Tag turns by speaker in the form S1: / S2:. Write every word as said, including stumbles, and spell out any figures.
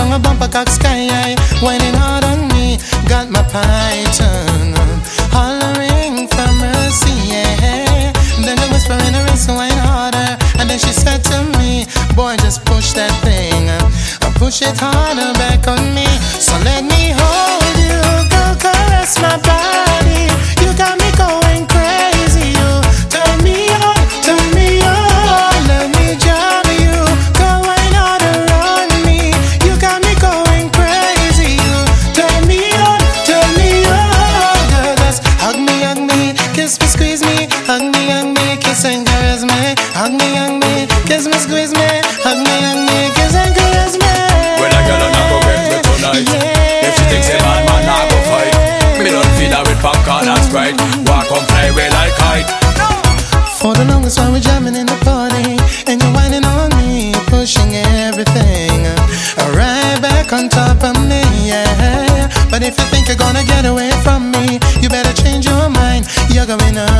S1: down a bumper cock sky high, whining hard on me. Got my python hollering for mercy, yeah. And then the whisper in her ear, so wine harder. And then she said to me, boy, just push that thing, uh, push it harder back on me. So let me hold you, girl, caress my body. You got me going crazy, you turn me on, turn me on. Let me jam you, go wine harder on me. You got me going crazy, you turn me on, turn me on. Girl, just hug me, hug me, kiss me, squeeze me, hug me, hug me, kiss and caress me. Hug me, hug me, kiss me, squeeze me, hug me, hug me, kiss and caress me.
S2: When a girl not go get me tonight, yeah. If she thinks a man, man not go fight. Me don't feed her with popcorn and Sprite. Walk on fly away like kite.
S1: For the longest while we're jamming in the party, and you're whining on me, pushing everything right back on top of me, yeah. But if you think you're gonna get away from me, you better change your mind. You're going up